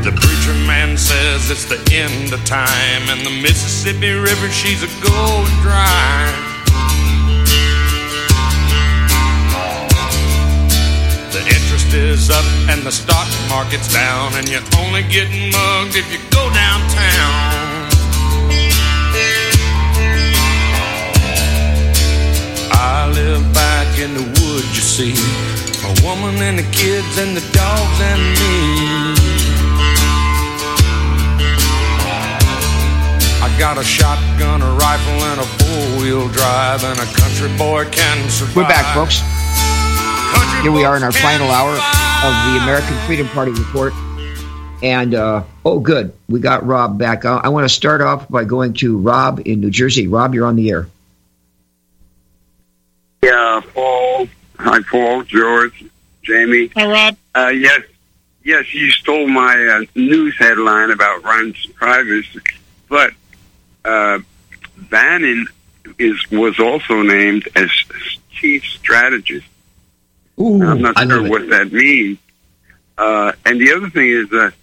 The preacher man says it's the end of time, and the Mississippi River, she's a going dry. The interest is up and the stock market's down, and you're only getting mugged if you go downtown. I live back in the woods, you see, a woman and the kids and the dogs and me. I got a shotgun, a rifle, and a four-wheel drive, and a country boy can survive. We're back, folks. Here we are in our final hour of the American Freedom Party Report. And, good. We got Rob back. I want to start off by going to Rob in New Jersey. Rob, you're on the air. Yeah, Paul. Hi, Paul, George, Jamie. Hi, Rob. Yes, you stole my news headline about Reince Priebus, but Bannon was also named as chief strategist. Ooh, I'm not sure what that means. And the other thing is that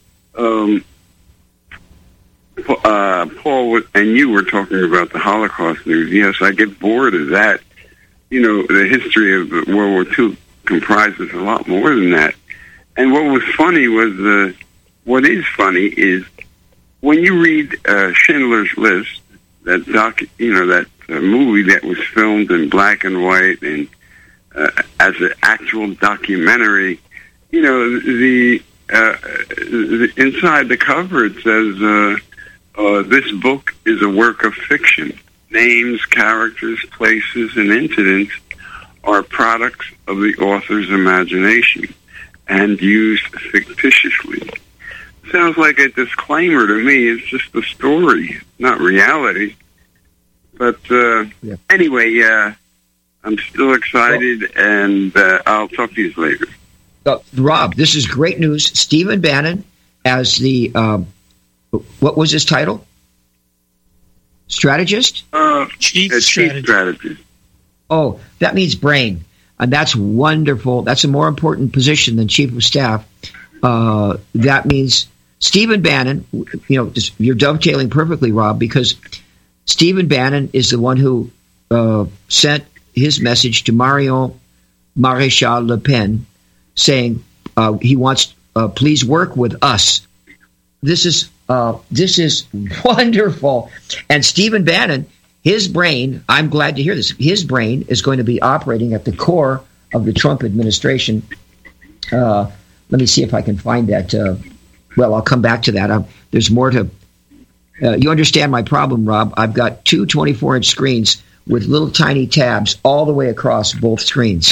Paul and you were talking about the Holocaust news. Yes, I get bored of that. You know, the history of World War II comprises a lot more than that. And what was funny was what is funny is when you read Schindler's List, that that movie that was filmed in black and white and as an actual documentary, you know, the inside the cover it says this book is a work of fiction. Names, characters, places, and incidents are products of the author's imagination and used fictitiously. Sounds like a disclaimer to me. It's just a story, not reality. But anyway, I'm still excited, and I'll talk to you later. Rob, this is great news. Stephen Bannon as the, what was his title? Strategist? Chief strategist. Oh, that means brain. And that's wonderful. That's a more important position than chief of staff. That means Stephen Bannon, you're dovetailing perfectly, Rob, because Stephen Bannon is the one who sent his message to Marion Maréchal Le Pen saying he wants, please work with us. This is wonderful. And Stephen Bannon, his brain, I'm glad to hear this, his brain is going to be operating at the core of the Trump administration. Let me see if I can find that. I'll come back to that. There's more to... you understand my problem, Rob. I've got two 24-inch screens with little tiny tabs all the way across both screens.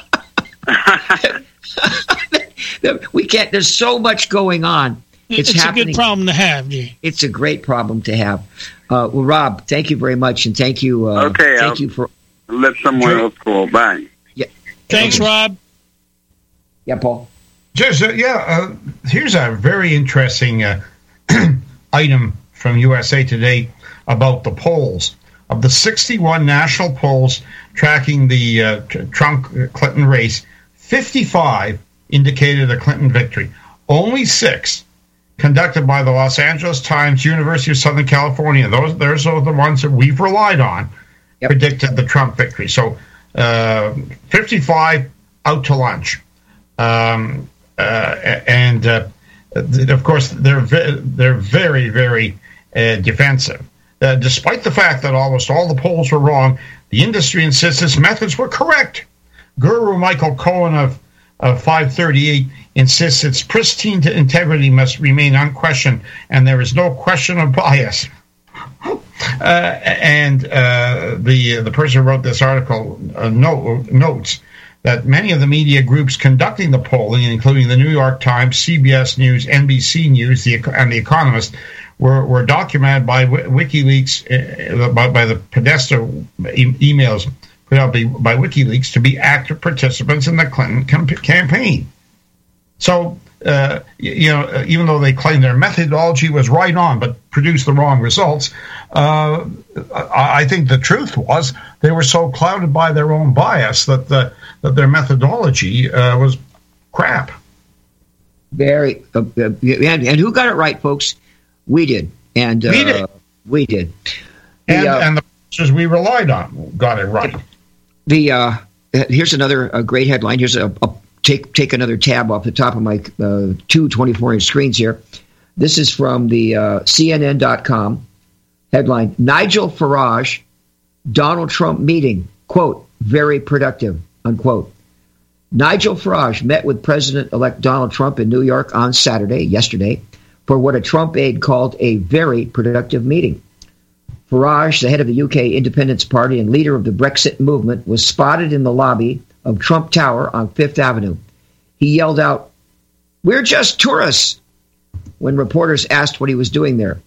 We can't... There's so much going on. It's happening. A good problem to have, G. It's a great problem to have. Rob, thank you very much, and thank you. Thank you for. Let someone else call. Bye. Yeah. Thanks, Rob. Yeah, Paul. Just here's a very interesting item from USA Today about the polls. Of the 61 national polls tracking the Trump-Clinton race, 55 indicated a Clinton victory. Only 6 conducted by the Los Angeles Times, University of Southern California. Those are the ones that we've relied on, predicted the Trump victory. So 55 out to lunch. And of course, they're very, very defensive. Despite the fact that almost all the polls were wrong, the industry insists its methods were correct. Guru Michael Cohen of 538 insists its pristine integrity must remain unquestioned, and there is no question of bias. The person who wrote this article notes that many of the media groups conducting the polling, including the New York Times, CBS News, NBC News, and The Economist, were documented by WikiLeaks, by the Podesta emails put out by WikiLeaks to be active participants in the Clinton campaign. So, even though they claim their methodology was right on but produced the wrong results, I think the truth was they were so clouded by their own bias that their methodology was crap. Very, and who got it right, folks? We did, and we did. And the producers we relied on got it right. Here's another great headline. Here's take another tab off the top of my two 24-inch screens here. This is from the CNN.com headline: Nigel Farage, Donald Trump meeting, quote, very productive, unquote. Nigel Farage met with President-elect Donald Trump in New York on yesterday, for what a Trump aide called a very productive meeting. Farage, the head of the UK Independence Party and leader of the Brexit movement, was spotted in the lobby of Trump Tower on Fifth Avenue. He yelled out, "We're just tourists," when reporters asked what he was doing there.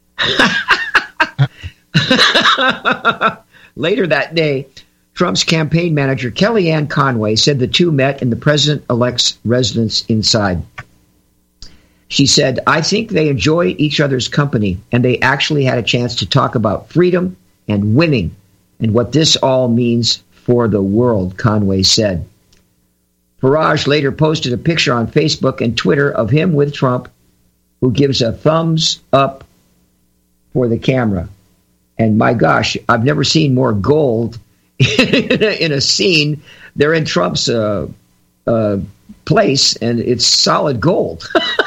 Later that day, Trump's campaign manager, Kellyanne Conway, said the two met in the president-elect's residence inside. She said, "I think they enjoy each other's company, and they actually had a chance to talk about freedom and winning and what this all means for the world," Conway said. Farage later posted a picture on Facebook and Twitter of him with Trump, who gives a thumbs up for the camera. And my gosh, I've never seen more gold in a scene. They're in Trump's place, and it's solid gold.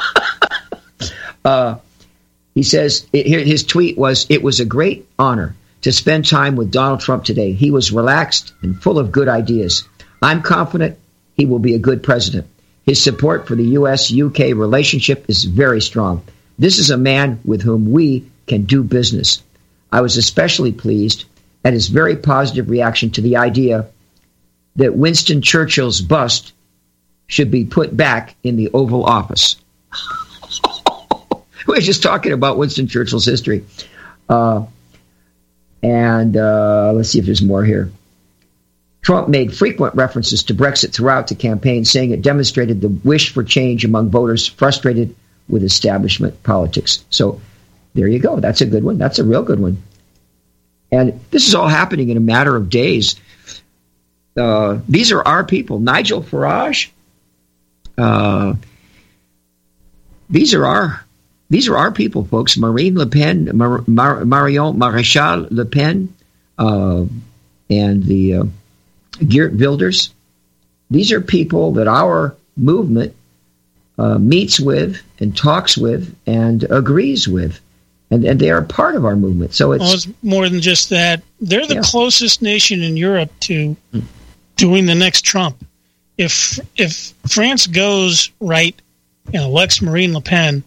He says, his tweet was, "It was a great honor to spend time with Donald Trump today. He was relaxed and full of good ideas. I'm confident he will be a good president. His support for the U.S.-UK relationship is very strong. This is a man with whom we can do business. I was especially pleased at his very positive reaction to the idea that Winston Churchill's bust should be put back in the Oval Office." We're just talking about Winston Churchill's history. Let's see if there's more here. Trump made frequent references to Brexit throughout the campaign, saying it demonstrated the wish for change among voters frustrated with establishment politics. So there you go. That's a good one. That's a real good one. And this is all happening in a matter of days. These are our people. Nigel Farage. These are our people, folks. Marine Le Pen, Marion Maréchal Le Pen, and the Geert Wilders. These are people that our movement meets with and talks with and agrees with. And they are part of our movement. So it's more than just that. They're the closest nation in Europe to doing the next Trump. If France goes right and elects Marine Le Pen,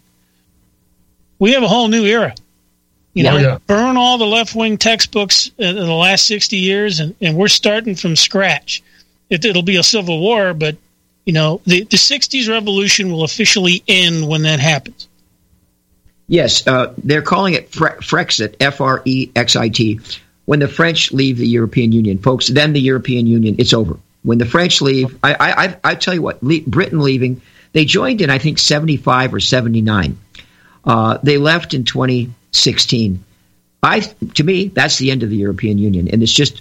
we have a whole new era. Burn all the left-wing textbooks in the last 60 years, and we're starting from scratch. It'll be a civil war, but the 60s revolution will officially end when that happens. Yes, they're calling it Frexit, F-R-E-X-I-T. When the French leave the European Union, folks, then the European Union, it's over. When the French leave, I tell you what, Britain leaving, they joined in, I think, 75 or 79. They left in 2016. To me, that's the end of the European Union, and it just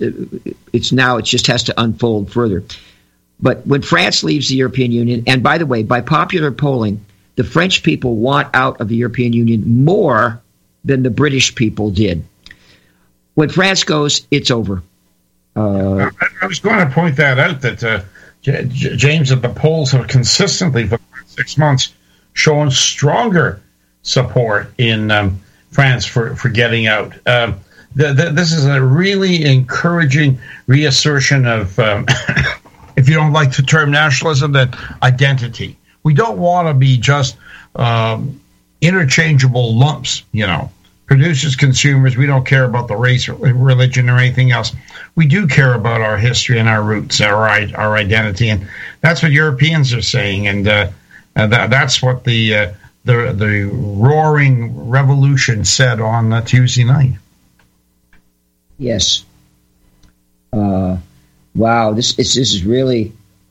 has to unfold further. But when France leaves the European Union, and by the way, by popular polling, the French people want out of the European Union more than the British people did. When France goes, it's over. I was going to point that out, that James, that the polls have consistently for the last 6 months shown stronger support in France for getting out. This is a really encouraging reassertion of, if you don't like the term nationalism, then identity. We don't want to be just interchangeable lumps, producers, consumers. We don't care about the race or religion or anything else. We do care about our history and our roots, our identity, and that's what Europeans are saying. And that's what the roaring revolution said on Tuesday night. Yes. Wow. This is really.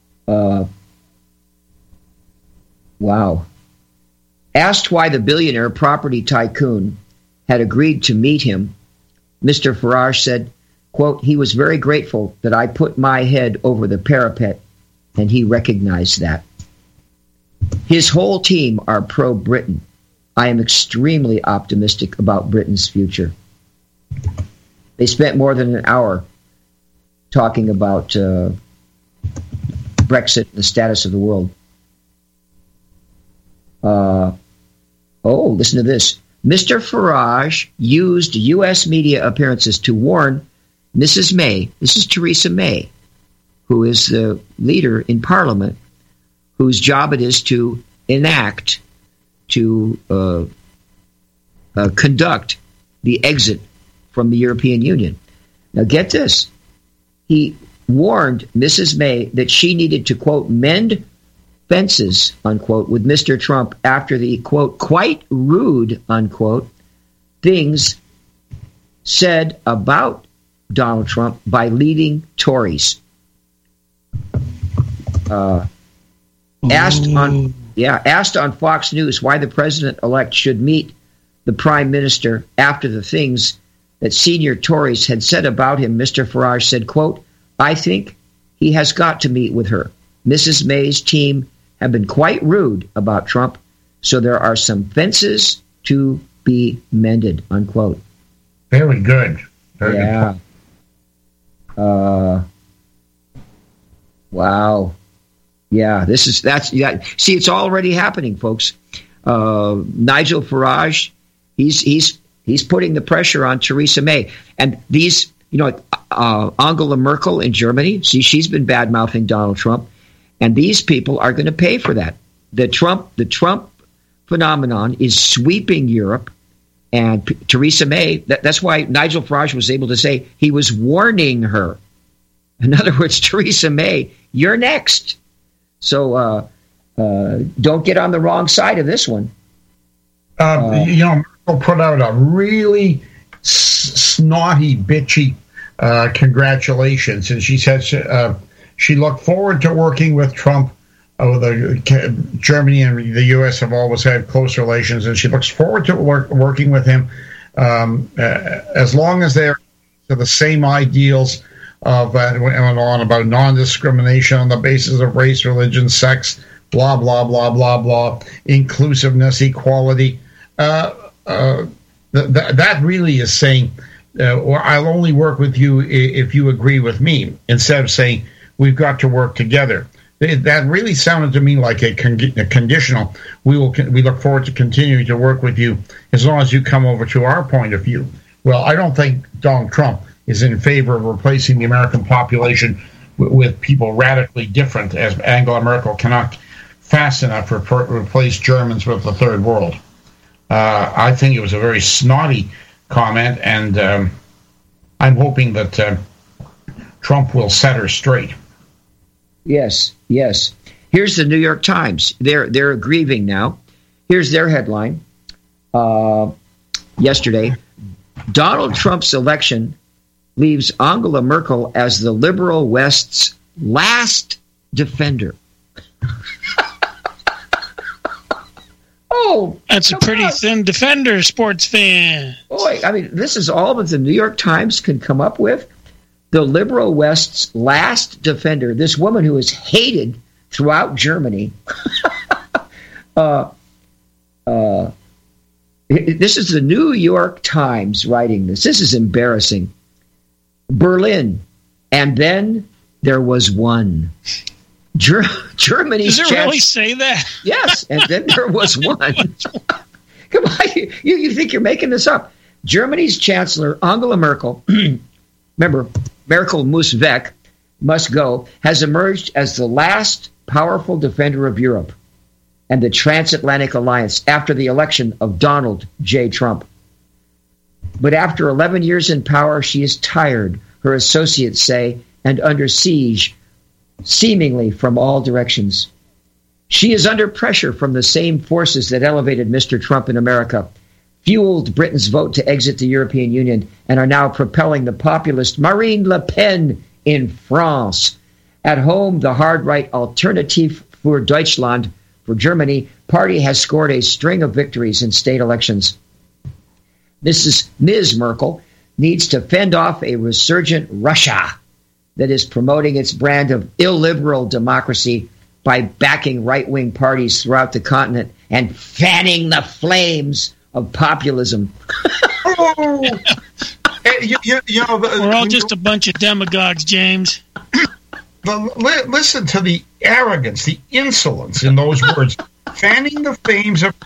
Wow. Asked why the billionaire property tycoon had agreed to meet him, Mr. Farage said, quote, "He was very grateful that I put my head over the parapet, and he recognized that." His whole team are pro-Britain. I am extremely optimistic about Britain's future. They spent more than an hour talking about Brexit and the status of the world. Listen to this. Mr. Farage used U.S. media appearances to warn Mrs. May, this is Theresa May, who is the leader in Parliament, whose job it is to enact, to conduct the exit from the European Union. Now get this. He warned Mrs. May that she needed to, quote, mend fences, unquote, with Mr. Trump after the, quote, quite rude, unquote, things said about Donald Trump by leading Tories. Asked on Fox News why the president-elect should meet the prime minister after the things that senior Tories had said about him, Mr. Farage said, quote, I think he has got to meet with her. Mrs. May's team have been quite rude about Trump, so there are some fences to be mended, unquote. Very good. Very good. Wow. Yeah, see, it's already happening, folks. Nigel Farage, he's putting the pressure on Theresa May. And these, Angela Merkel in Germany, see, she's been bad-mouthing Donald Trump. And these people are going to pay for that. The Trump phenomenon is sweeping Europe. And Theresa May, that's why Nigel Farage was able to say he was warning her. In other words, Theresa May, you're next. So don't get on the wrong side of this one. Merkel put out a really snotty, bitchy congratulations. And she said she looked forward to working with Trump. Germany and the U.S. have always had close relations, and she looks forward to working with him as long as they're to the same ideals of about non-discrimination on the basis of race, religion, sex, blah, blah, blah, blah, blah, inclusiveness, equality. That really is saying, or I'll only work with you if you agree with me, instead of saying we've got to work together. That really sounded to me like a conditional. We look forward to continuing to work with you as long as you come over to our point of view. Well, I don't think Donald Trump is in favor of replacing the American population with people radically different, as Angela Merkel cannot fast enough replace Germans with the third world. I think it was a very snotty comment, and I'm hoping that Trump will set her straight. Yes. Here's the New York Times. They're grieving now. Here's their headline. Yesterday, Donald Trump's election leaves Angela Merkel as the liberal West's last defender. That's a pretty thin defender, sports fan. Boy, I mean, this is all that the New York Times can come up with. The liberal West's last defender, this woman who is hated throughout Germany. This is the New York Times writing this. This is embarrassing. Berlin, and then there was one. Germany's Does it really say that? Yes, and then there was one. Come on, you think you're making this up. Germany's Chancellor, Angela Merkel, remember, Merkel muss weg, must go, has emerged as the last powerful defender of Europe and the transatlantic alliance after the election of Donald J. Trump. But after 11 years in power, she is tired, her associates say, and under siege, seemingly from all directions. She is under pressure from the same forces that elevated Mr. Trump in America, fueled Britain's vote to exit the European Union, and are now propelling the populist Marine Le Pen in France. At home, the hard-right Alternative für Deutschland for Germany party has scored a string of victories in state elections. Ms. Merkel needs to fend off a resurgent Russia that is promoting its brand of illiberal democracy by backing right-wing parties throughout the continent and fanning the flames of populism. We're all just a bunch of demagogues, James. Listen to the arrogance, the insolence in those words. Fanning the flames of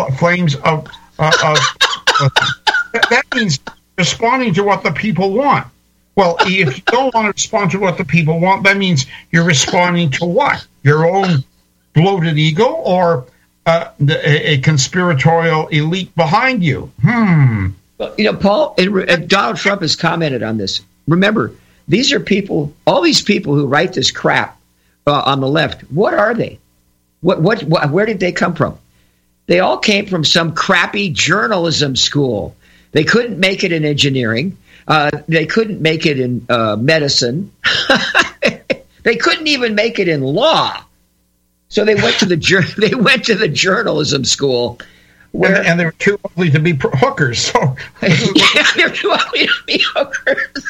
that means responding to what the people want. Well, if you don't want to respond to what the people want, that means you're responding to what? Your own bloated ego or a conspiratorial elite behind you? Paul, and Donald Trump has commented on this. Remember, these are people, all these people who write this crap on the left. What are they? Where did they come from? They all came from some crappy journalism school. They couldn't make it in engineering. They couldn't make it in medicine. They couldn't even make it in law. So they went to the journalism school. And they were too ugly to be hookers. So. Yeah, they're too ugly to be hookers.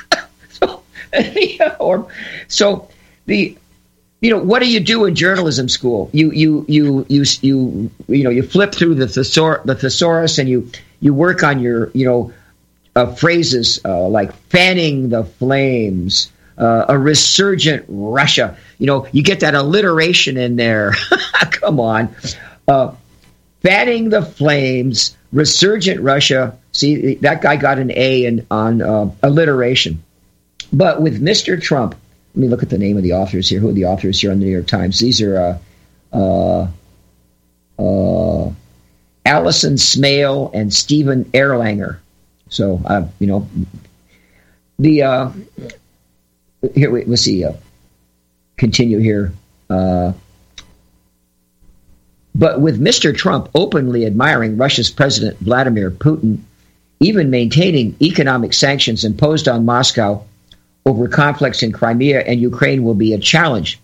What do you do in journalism school? You flip through the thesaurus and you work on your phrases like fanning the flames, a resurgent Russia. You get that alliteration in there. Come on. Fanning the flames, resurgent Russia. See, that guy got an A on alliteration. But with Mr. Trump, let me look at the name of the authors here. Who are the authors here on the New York Times? These are Allison Smale and Stephen Erlanger. So, here, let's see. Continue here. But with Mr. Trump openly admiring Russia's President Vladimir Putin, even maintaining economic sanctions imposed on Moscow over conflicts in Crimea and Ukraine will be a challenge.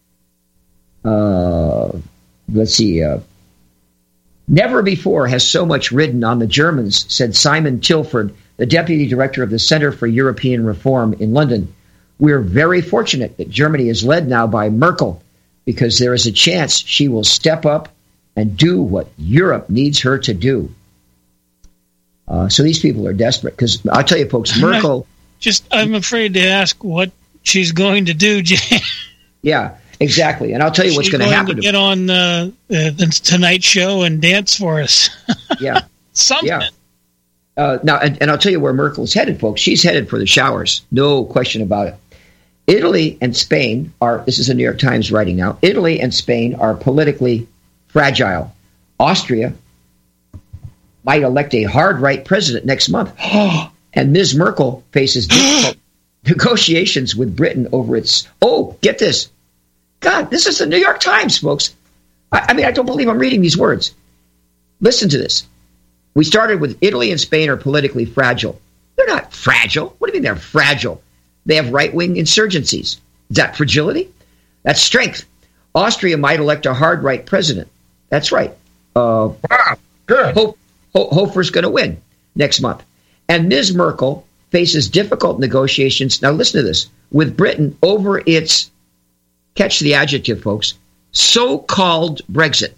Let's see. Never before has so much ridden on the Germans, said Simon Tilford, the deputy director of the Center for European Reform in London. We're very fortunate that Germany is led now by Merkel, because there is a chance she will step up and do what Europe needs her to do. So these people are desperate, because I'll tell you, folks, Merkel... I'm afraid to ask what she's going to do, Jay. Yeah, exactly. And I'll tell you what's going to happen. Get on the Tonight Show and dance for us. Yeah. Something. Yeah. Now, and I'll tell you where Merkel is headed, folks. She's headed for the showers. No question about it. Italy and Spain this is the New York Times writing now, Italy and Spain are politically fragile. Austria might elect a hard right president next month. And Ms. Merkel faces difficult negotiations with Britain over its... Oh, get this. God, this is the New York Times, folks. I mean, I don't believe I'm reading these words. Listen to this. We started with Italy and Spain are politically fragile. They're not fragile. What do you mean they're fragile? They have right-wing insurgencies. Is that fragility? That's strength. Austria might elect a hard right president. That's right. Wow, good. Hofer's going to win next month. And Ms. Merkel faces difficult negotiations, now listen to this, with Britain over its, catch the adjective, folks, so-called Brexit.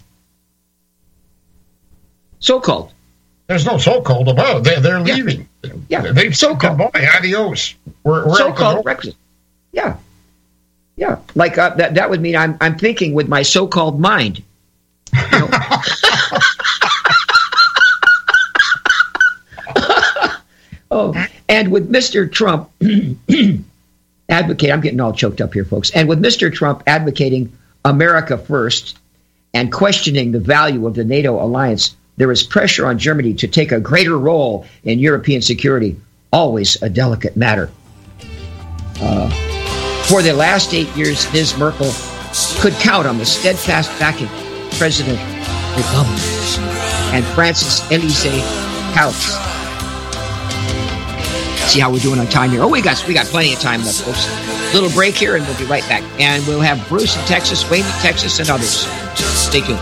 So-called. There's no so-called about it. They're leaving. Yeah. They've so-called. Goodbye, adios. We're so-called Brexit. Yeah. Yeah. Like that would mean I'm thinking with my so-called mind. You know? Oh, and with Mr. Trump I'm getting all choked up here, folks. And with Mr. Trump advocating America first and questioning the value of the NATO alliance, there is pressure on Germany to take a greater role in European security, always a delicate matter. For the last 8 years, Ms. Merkel could count on the steadfast backing of President Obama and France's Élysée Palace. See how we're doing on time here. Oh, we got plenty of time left, folks. Little break here, and we'll be right back. And we'll have Bruce in Texas, Wayne in Texas, and others. Stay tuned.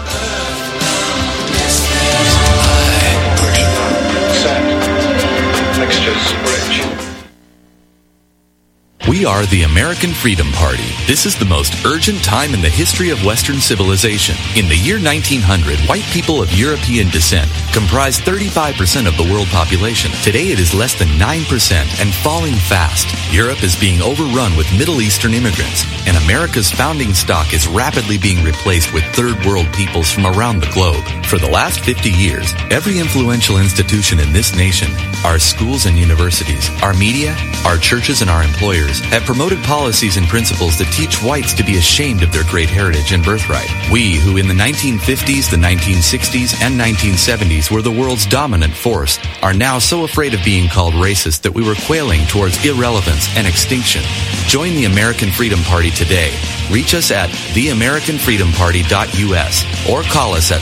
Set. Mixtures rich. We are the American Freedom Party. This is the most urgent time in the history of Western civilization. In the year 1900, white people of European descent comprised 35% of the world population. Today it is less than 9% and falling fast. Europe is being overrun with Middle Eastern immigrants, and America's founding stock is rapidly being replaced with third world peoples from around the globe. For the last 50 years, every influential institution in this nation, our schools and universities, our media, our churches, and our employers have promoted policies and principles that teach whites to be ashamed of their great heritage and birthright. We, who in the 1950s, the 1960s, and 1970s were the world's dominant force, are now so afraid of being called racist that we were quailing towards irrelevance and extinction. Join the American Freedom Party today. Reach us at theamericanfreedomparty.us or call us at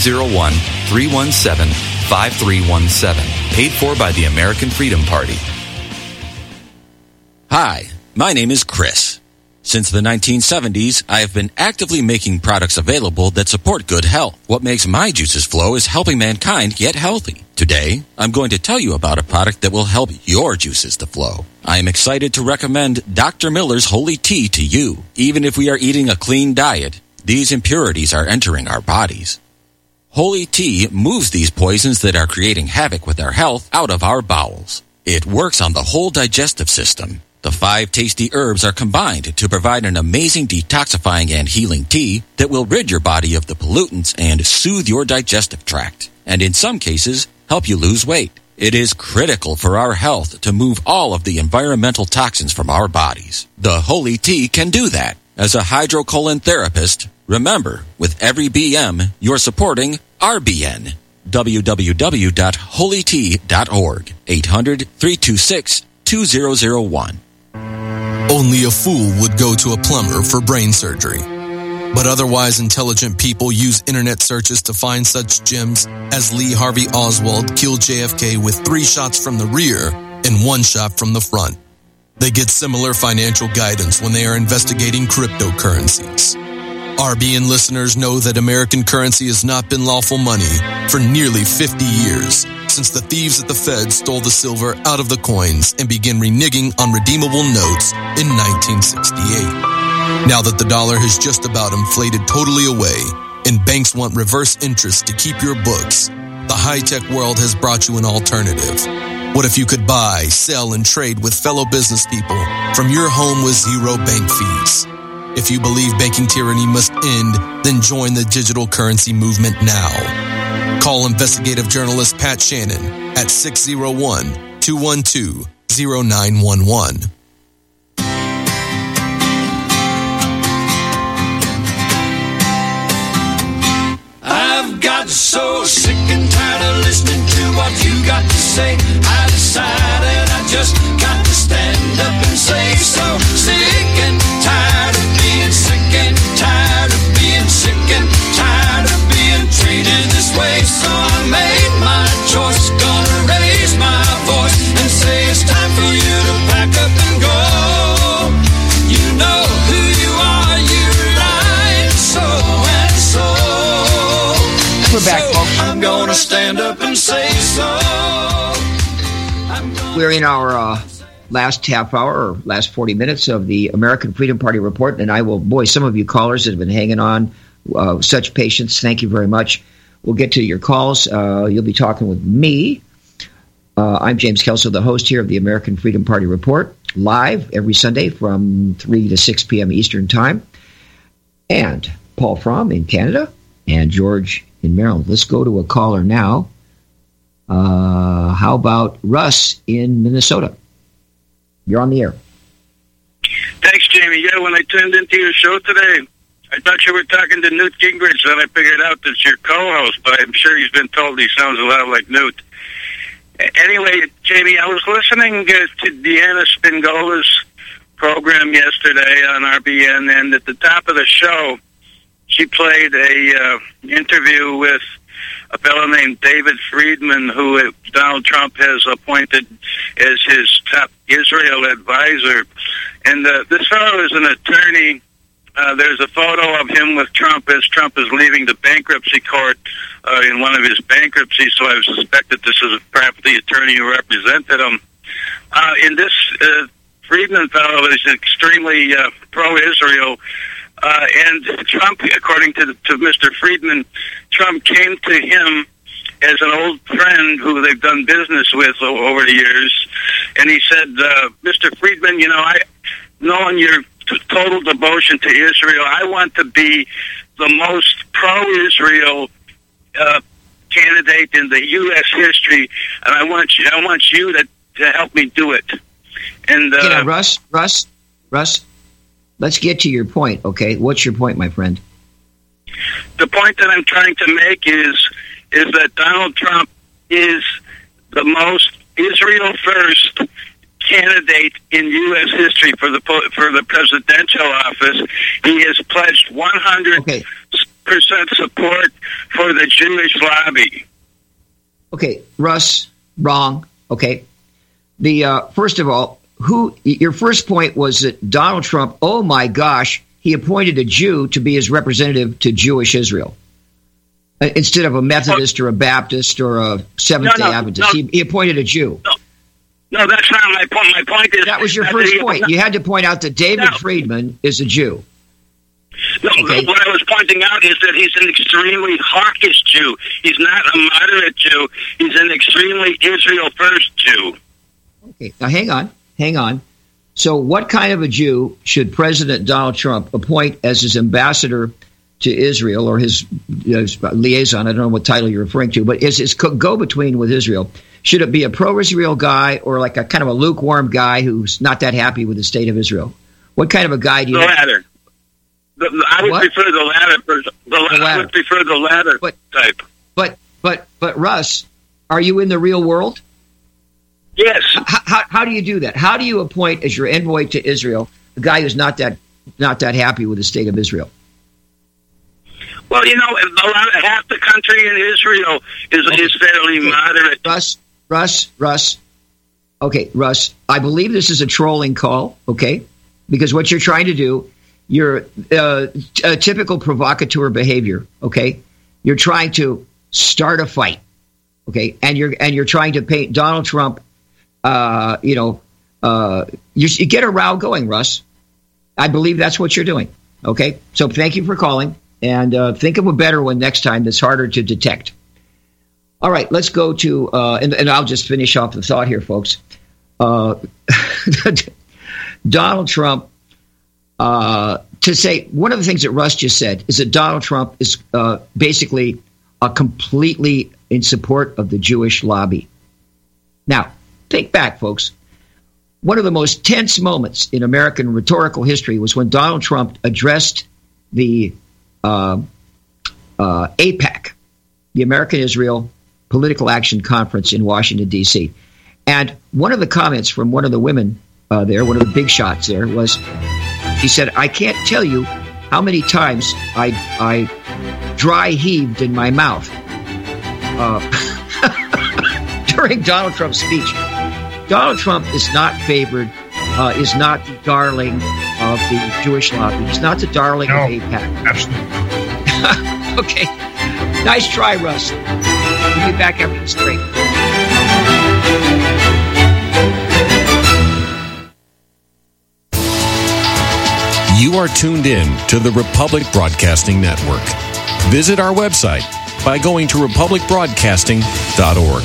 701-317-5317. Paid for by the American Freedom Party. Hi, my name is Chris. Since the 1970s, I have been actively making products available that support good health. What makes my juices flow is helping mankind get healthy. Today, I'm going to tell you about a product that will help your juices to flow. I am excited to recommend Dr. Miller's Holy Tea to you. Even if we are eating a clean diet, these impurities are entering our bodies. Holy Tea moves these poisons that are creating havoc with our health out of our bowels. It works on the whole digestive system. The 5 tasty herbs are combined to provide an amazing detoxifying and healing tea that will rid your body of the pollutants and soothe your digestive tract, and in some cases, help you lose weight. It is critical for our health to move all of the environmental toxins from our bodies. The Holy Tea can do that. As a hydrocolon therapist, remember, with every BM, you're supporting RBN. www.holytea.org. 800-326-2001. Only a fool would go to a plumber for brain surgery. But otherwise intelligent people use internet searches to find such gems as Lee Harvey Oswald killed JFK with 3 shots from the rear and 1 shot from the front. They get similar financial guidance when they are investigating cryptocurrencies. RBN listeners know that American currency has not been lawful money for nearly 50 years, since the thieves at the Fed stole the silver out of the coins and began reneging on redeemable notes in 1968. Now that the dollar has just about inflated totally away and banks want reverse interest to keep your books, the high-tech world has brought you an alternative. What if you could buy, sell, and trade with fellow business people from your home with 0 bank fees? If you believe banking tyranny must end, then join the digital currency movement now. Call investigative journalist Pat Shannon at 601-212-0911. I've got so sick and tired of listening to what you got to say. I decided I just got to stand up and say so. Sick and tired of being sick and tired of being sick and tired of being treated this way. So I made my choice, gonna raise my voice and say it's time for you to pack up and go. You know who you are, you're lying so and so. We're back, folks. I'm gonna stand up and say so. We're in our last half hour or last 40 minutes of the American Freedom Party report, and I will, boy, some of you callers that have been hanging on, such patience, thank you very much. We'll get to your calls. You'll be talking with me. I'm James Kelso, the host here of the American Freedom Party report, live every Sunday from 3 to 6 p.m. Eastern Time. And Paul Fromm in Canada and George in Maryland. Let's go to a caller now. How about Russ in Minnesota? You're on the air. Thanks, Jamie. Yeah, when I tuned into your show today, I thought you were talking to Newt Gingrich. Then I figured out that's your co-host, but I'm sure he's been told he sounds a lot like Newt. Anyway, Jamie, I was listening to Deanna Spingola's program yesterday on RBN, and at the top of the show, she played a interview with a fellow named David Friedman, who Donald Trump has appointed as his top Israel advisor. And this fellow is an attorney. There's a photo of him with Trump as Trump is leaving the bankruptcy court in one of his bankruptcies, so I suspect that this is perhaps the attorney who represented him. In this Friedman fellow is extremely pro-Israel. And Trump, according to Mr. Friedman, Trump came to him as an old friend who they've done business with over the years. And he said, Mr. Friedman, knowing your total devotion to Israel, I want to be the most pro-Israel candidate in the U.S. history, and I want you to help me do it. And Russ, let's get to your point, okay? What's your point, my friend? The point that I'm trying to make is that Donald Trump is the most Israel first candidate in U.S. history for the presidential office. He has pledged 100% support for the Jewish lobby. Okay, Russ, wrong. Okay, first of all, your first point was that Donald Trump, oh my gosh, he appointed a Jew to be his representative to Jewish Israel instead of a Methodist or a Baptist or a Seventh-day Adventist. He appointed a Jew. No, that's not my point. My point is... That was your first point. You had to point out that David Friedman is a Jew. No, okay. What I was pointing out is that he's an extremely hawkish Jew. He's not a moderate Jew. He's an extremely Israel-first Jew. Okay, now hang on. So what kind of a Jew should President Donald Trump appoint as his ambassador to Israel, or his liaison? I don't know what title you're referring to, but is his go-between with Israel? Should it be a pro-Israel guy or like a kind of a lukewarm guy who's not that happy with the state of Israel? What kind of a guy do you... The latter. I would prefer the latter. I would prefer the latter type. But Russ, are you in the real world? Yes. How do you do that? How do you appoint as your envoy to Israel a guy who's not that happy with the state of Israel? Well, half the country in Israel is fairly moderate. Russ. Okay, Russ, I believe this is a trolling call, okay? Because what you're trying to do, you're a typical provocateur behavior, okay? You're trying to start a fight, okay? And you're trying to paint Donald Trump, you get a row going, Russ. I believe that's what you're doing, okay? So thank you for calling, and think of a better one next time that's harder to detect. All right, let's go to, and I'll just finish off the thought here, folks. Donald Trump, to say, one of the things that Russ just said is that Donald Trump is basically completely in support of the Jewish lobby. Now, think back, folks. One of the most tense moments in American rhetorical history was when Donald Trump addressed the AIPAC, the American Israel Political Action Conference in Washington, D.C. And one of the comments from one of the women there, one of the big shots there, was, he said, I can't tell you how many times I dry heaved in my mouth during Donald Trump's speech. Donald Trump is not favored, is not the darling of the Jewish lobby. He's not the darling of AIPAC. Absolutely. Okay. Nice try, Russ. We'll be back after this break. You are tuned in to the Republic Broadcasting Network. Visit our website by going to republicbroadcasting.org.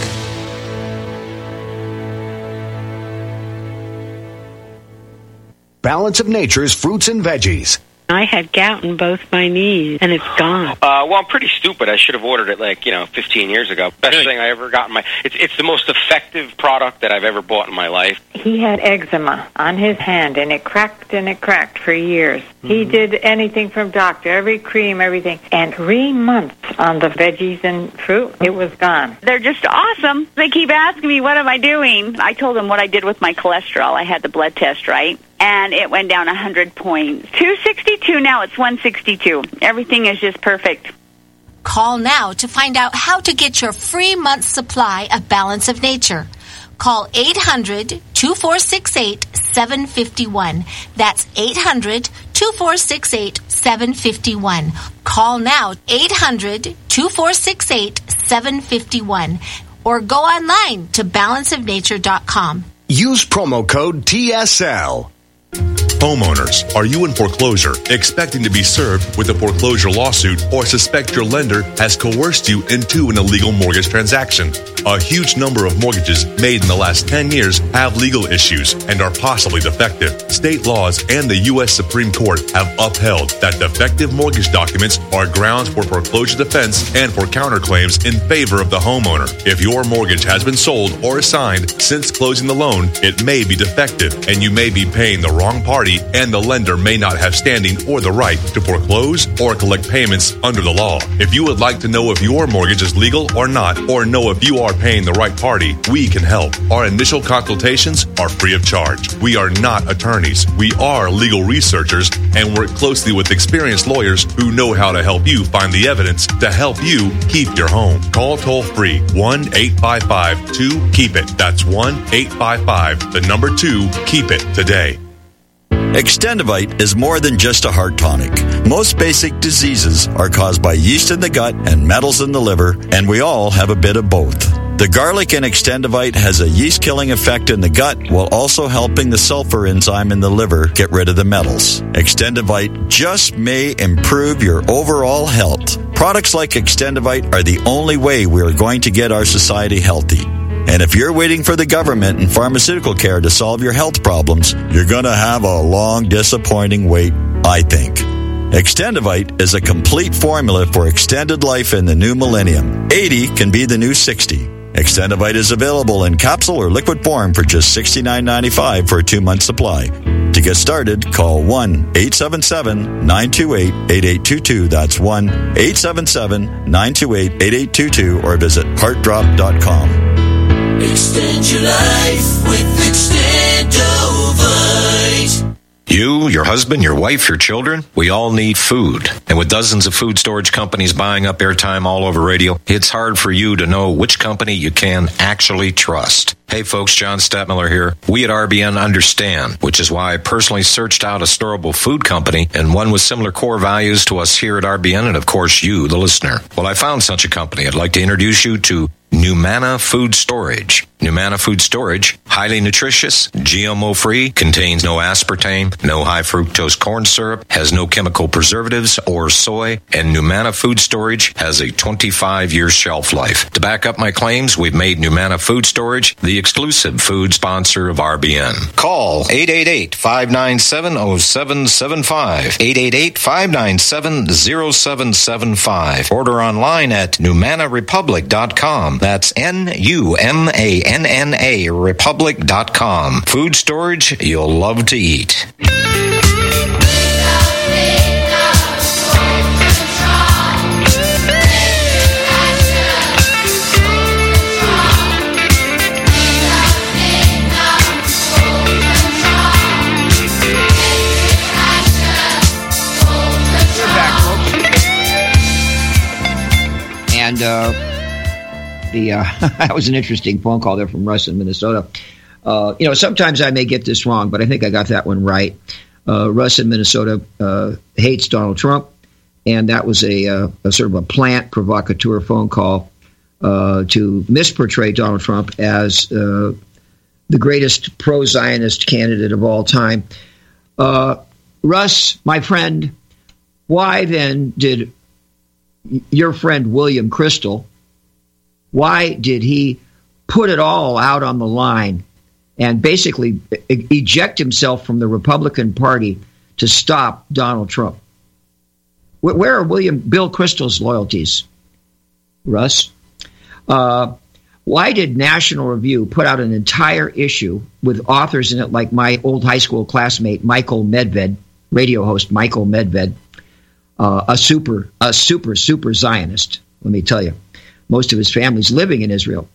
Balance of Nature's fruits and veggies. I had gout in both my knees, and it's gone. Well, I'm pretty stupid. I should have ordered it 15 years ago. Best thing I ever got in my... It's the most effective product that I've ever bought in my life. He had eczema on his hand, and it cracked for years. Mm-hmm. He did anything from doctor, every cream, everything. And 3 months on the veggies and fruit, it was gone. They're just awesome. They keep asking me, what am I doing? I told them what I did with my cholesterol. I had the blood test, right? And it went down 100 points. 262, now it's 162. Everything is just perfect. Call now to find out how to get your free month's supply of Balance of Nature. Call 800-2468-751. That's 800-2468-751. Call now, 800-2468-751. Or go online to balanceofnature.com. Use promo code TSL. Homeowners, are you in foreclosure, expecting to be served with a foreclosure lawsuit, or suspect your lender has coerced you into an illegal mortgage transaction? A huge number of mortgages made in the last 10 years have legal issues and are possibly defective. State laws and the U.S. Supreme Court have upheld that defective mortgage documents are grounds for foreclosure defense and for counterclaims in favor of the homeowner. If your mortgage has been sold or assigned since closing the loan, it may be defective and you may be paying the wrong party, and the lender may not have standing or the right to foreclose or collect payments under the law. If you would like to know if your mortgage is legal or not, or know if you are paying the right party, we can help. Our initial consultations are free of charge. We are not attorneys. We are legal researchers and work closely with experienced lawyers who know how to help you find the evidence to help you keep your home. Call toll-free 1-855-2-KEEP-IT. That's 1-855-2-KEEP-IT today. Extendivite is more than just a heart tonic. Most basic diseases are caused by yeast in the gut and metals in the liver, and we all have a bit of both. The garlic in Extendivite has a yeast-killing effect in the gut while also helping the sulfur enzyme in the liver get rid of the metals. Extendivite just may improve your overall health. Products like Extendivite are the only way we are going to get our society healthy. And if you're waiting for the government and pharmaceutical care to solve your health problems, you're going to have a long, disappointing wait, I think. Extendivite is a complete formula for extended life in the new millennium. 80 can be the new 60. Extendivite is available in capsule or liquid form for just $69.95 for a 2-month supply. To get started, call 1-877-928-8822. That's 1-877-928-8822 or visit heartdrop.com. Extend your life with Extendovite. You, your husband, your wife, your children, we all need food. And with dozens of food storage companies buying up airtime all over radio, it's hard for you to know which company you can actually trust. Hey folks, John Stadtmiller here. We at RBN understand, which is why I personally searched out a storable food company and one with similar core values to us here at RBN and of course you, the listener. Well, I found such a company. I'd like to introduce you to Numana Food Storage. Numana Food Storage, highly nutritious, GMO-free, contains no aspartame, no high-fructose corn syrup, has no chemical preservatives or soy, and Numana Food Storage has a 25-year shelf life. To back up my claims, we've made Numana Food Storage the exclusive food sponsor of RBN. Call 888-597-0775, 888-597-0775. Order online at NumanaRepublic.com. That's NUMANNA Republic.com. Food storage you'll love to eat. And that was an interesting phone call there from Russ in Minnesota. Sometimes I may get this wrong, but I think I got that one right. Russ in Minnesota hates Donald Trump, and that was a sort of a plant provocateur phone call to misportray Donald Trump as the greatest pro-Zionist candidate of all time. Russ, my friend, why then did your friend William Kristol, why did he put it all out on the line and basically eject himself from the Republican Party to stop Donald Trump? Where are Bill Kristol's loyalties, Russ? Why did National Review put out an entire issue with authors in it like my old high school classmate Michael Medved, radio host Michael Medved, a super Zionist, let me tell you. Most of his family's living in Israel.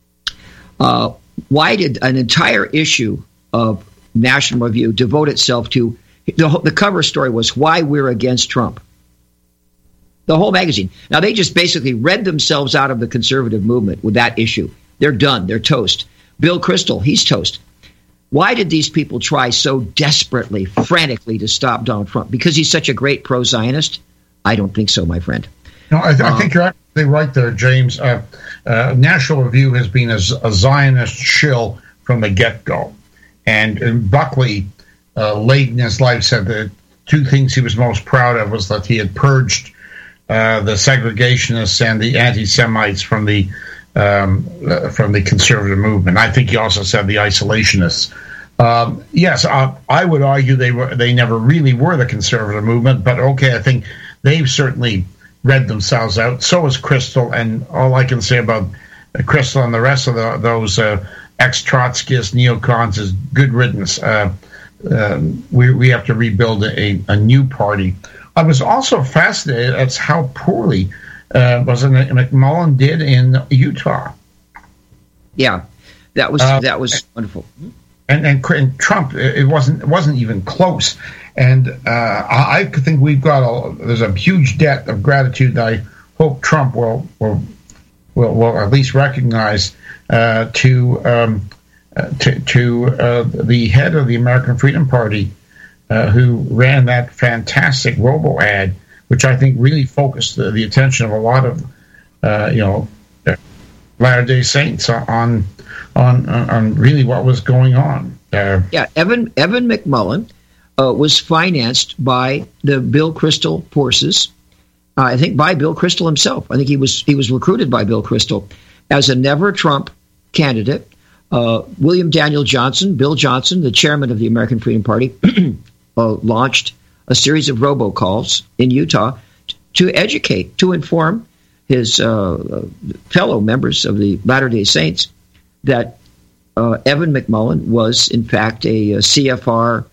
Why did an entire issue of National Review devote itself to the cover story was why we're against Trump? The whole magazine. Now, they just basically read themselves out of the conservative movement with that issue. They're done. They're toast. Bill Kristol, he's toast. Why did these people try so desperately, frantically to stop Donald Trump? Because he's such a great pro-Zionist? I don't think so, my friend. No, I think you're absolutely right there, James. National Review has been a Zionist shill from the get-go. And Buckley, late in his life, said that two things he was most proud of was that he had purged the segregationists and the anti-Semites from the conservative movement. I think he also said the isolationists. Yes, I would argue they never really were the conservative movement, but okay, I think they've certainly read themselves out. So is Kristol, and all I can say about Kristol and the rest of those ex-Trotskyists, neocons is good riddance. We have to rebuild a new party. I was also fascinated at how poorly McMullen did in Utah. Yeah, that was wonderful. And Trump, it wasn't even close. And I think there's a huge debt of gratitude that I hope Trump will at least recognize to the head of the American Freedom Party, who ran that fantastic robo ad, which I think really focused the attention of a lot of Latter-day Saints on really what was going on. Evan McMullen was financed by the Bill Kristol forces. I think by Bill Kristol himself. I think he was recruited by Bill Kristol as a never Trump candidate. William Daniel Johnson, Bill Johnson, the chairman of the American Freedom Party, launched a series of robocalls in Utah to educate, to inform his fellow members of the Latter-day Saints that Evan McMullen was, in fact, a CFR,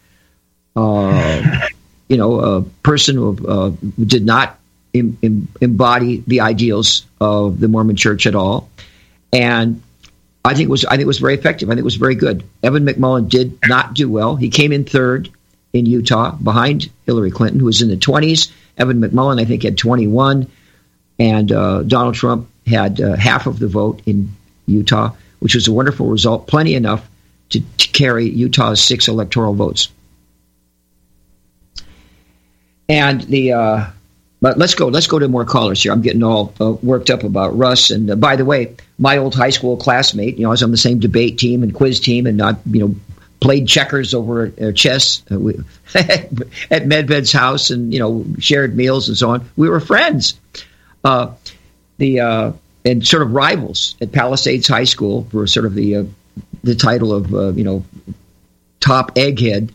a person who did not embody the ideals of the Mormon Church at all, and I think it was very effective. I think it was very good. Evan McMullen did not do well. He came in third in Utah behind Hillary Clinton, who was in the 20s. Evan McMullen, I think, had 21, and Donald Trump had half of the vote in Utah, which was a wonderful result, plenty enough to carry Utah's 6 electoral votes. And but let's go to more callers here. I'm getting all worked up about Russ. And by the way, my old high school classmate, I was on the same debate team and quiz team, and not played checkers over chess at Medved's house, and shared meals and so on. We were friends. And sort of rivals at Palisades High School for sort of the title of top egghead.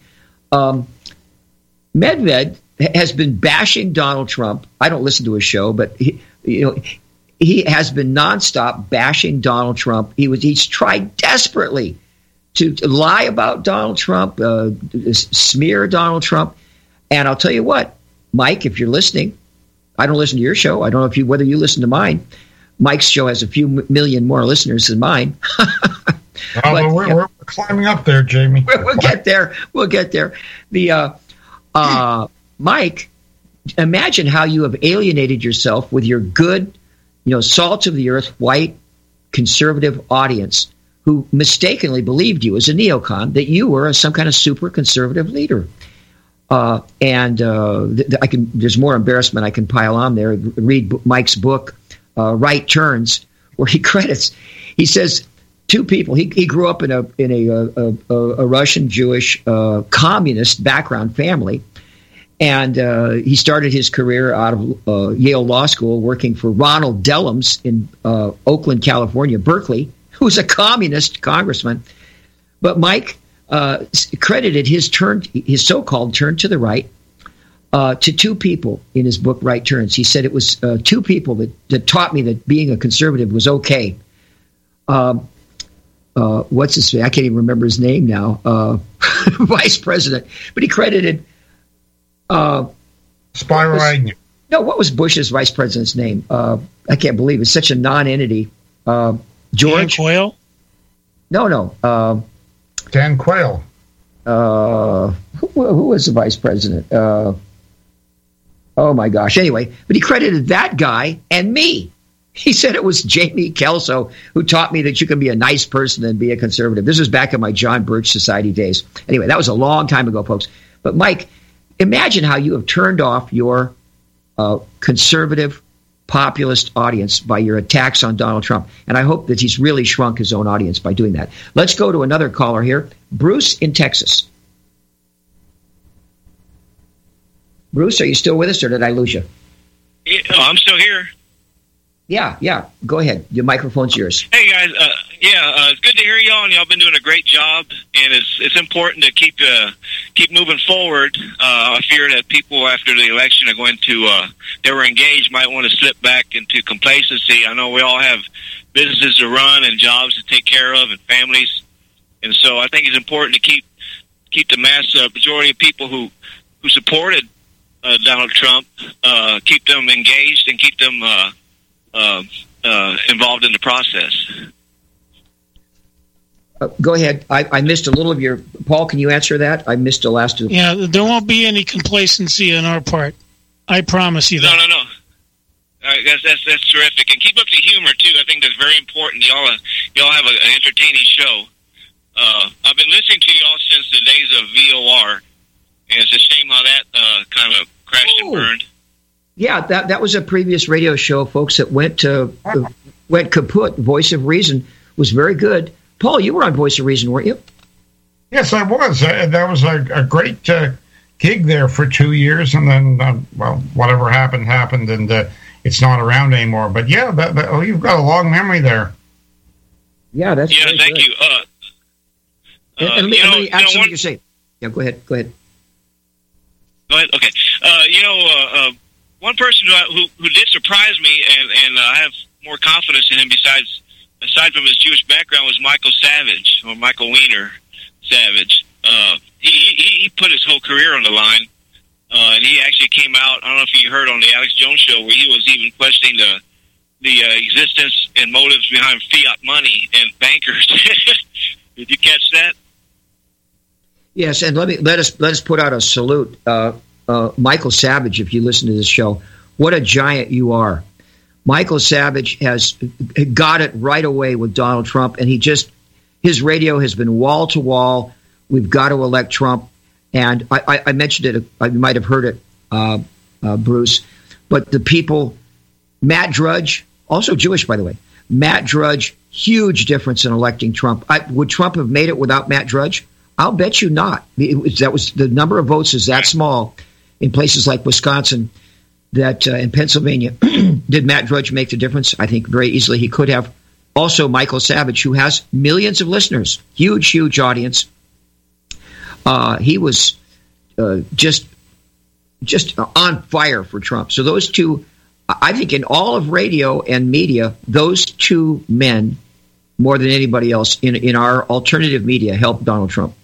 Medved has been bashing Donald Trump. I don't listen to his show, but he has been nonstop bashing Donald Trump. He's tried desperately to lie about Donald Trump, smear Donald Trump. And I'll tell you what, Mike, if you're listening, I don't listen to your show. I don't know whether you listen to mine. Mike's show has a few million more listeners than mine. But, we're climbing up there, Jamie. We'll get there. We'll get there. Mike, imagine how you have alienated yourself with your good, salt of the earth, white, conservative audience who mistakenly believed you as a neocon, that you were some kind of super conservative leader. There's more embarrassment I can pile on there. Read Mike's book, Right Turns, where he says two people. He grew up in a Russian Jewish communist background family, and he started his career out of Yale Law School working for Ronald Dellums in Oakland, California, Berkeley, who was a communist congressman. But Mike credited his so-called turn to the right to two people in his book, Right Turns. He said it was two people that taught me that being a conservative was okay. What's his name? I can't even remember his name now. Vice President. But he credited Spiro Agnew. No, what was Bush's vice president's name? I can't believe it's such a non-entity. George Dan Quayle? No. Dan Quayle. Who was the vice president? Oh my gosh. Anyway, but he credited that guy and me. He said it was Jamie Kelso who taught me that you can be a nice person and be a conservative. This was back in my John Birch Society days. Anyway, that was a long time ago, folks. But Mike, imagine how you have turned off your conservative populist audience by your attacks on Donald Trump. And I hope that he's really shrunk his own audience by doing that. Let's go to another caller here. Bruce in Texas. Bruce, are you still with us, or did I lose you? Yeah, I'm still here. Yeah. Go ahead. Your microphone's yours. Hey, guys. It's good to hear y'all, and y'all been doing a great job. And it's important to keep moving forward. I fear that people after the election are going to, they were engaged, might want to slip back into complacency. I know we all have businesses to run and jobs to take care of and families. And so I think it's important to keep the mass majority of people who supported Donald Trump, keep them engaged and keep them involved in the process. Go ahead. I missed a little of your... Paul, can you answer that? I missed the last of... Yeah, there won't be any complacency on our part. I promise you that. No. That's terrific. And keep up the humor, too. I think that's very important. Y'all have an entertaining show. I've been listening to y'all since the days of VOR, and it's a shame how that kind of crashed and burned. Yeah, that was a previous radio show, folks, that went kaput. Voice of Reason was very good. Paul, you were on Voice of Reason, weren't you? Yes, I was. That was a great gig there for 2 years, and then, whatever happened, and it's not around anymore. But yeah, you've got a long memory there. Yeah, that's thank good. you. Let me add something to say. Yeah, go ahead. Go ahead. Okay. One person who did surprise me, and I have more confidence in him aside from his Jewish background, was Michael Savage, or Michael Weiner Savage. He put his whole career on the line, and he actually came out, I don't know if you heard on the Alex Jones show, where he was even questioning the existence and motives behind fiat money and bankers. Did you catch that? Yes, and let us put out a salute. Michael Savage, if you listen to this show, what a giant you are. Michael Savage has got it right away with Donald Trump, and his radio has been wall to wall. We've got to elect Trump. And I mentioned it, you might have heard it, Bruce, but the people, Matt Drudge, also Jewish, by the way, Matt Drudge, huge difference in electing Trump. Would Trump have made it without Matt Drudge? I'll bet you not. That was the number of votes is that small in places like Wisconsin, that in Pennsylvania. Did Matt Drudge make the difference? I think very easily he could have. Also, Michael Savage, who has millions of listeners, huge audience. He was just on fire for Trump. So those two, I think in all of radio and media, those two men, more than anybody else in our alternative media, helped Donald Trump.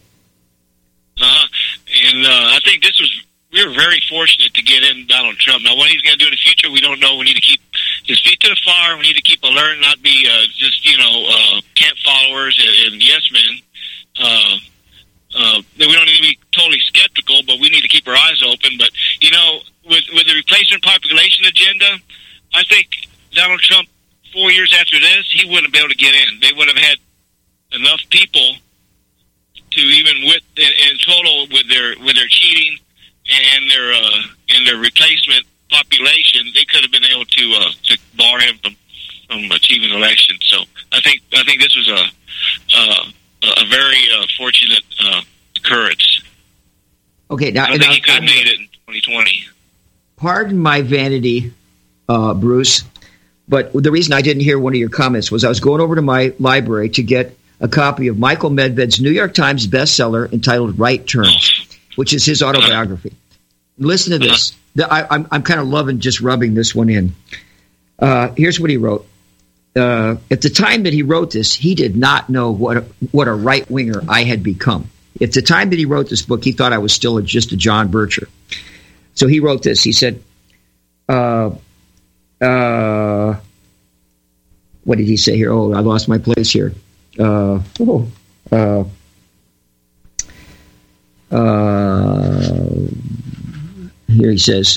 And I think we were very fortunate to get in Donald Trump. Now, what he's going to do in the future, we don't know. We need to keep his feet to the fire. We need to keep alert, not be just camp followers and yes men. We don't need to be totally skeptical, but we need to keep our eyes open. But with the replacement population agenda, I think Donald Trump, 4 years after this, he wouldn't be able to get in. They would have had enough people to even in total with their cheating and their replacement population, they could have been able to bar him from achieving an election. So I think this was a very fortunate occurrence. Okay, now I think he could have made it in 2020. Pardon my vanity, Bruce, but the reason I didn't hear one of your comments was I was going over to my library to get a copy of Michael Medved's New York Times bestseller entitled Right Turns, which is his autobiography. Listen to this. I'm kind of loving just rubbing this one in. Here's what he wrote. At the time that he wrote this, he did not know what a right-winger I had become. At the time that he wrote this book, he thought I was still just a John Bircher. So he wrote this. He said, what did he say here? Oh, I lost my place here. Here he says,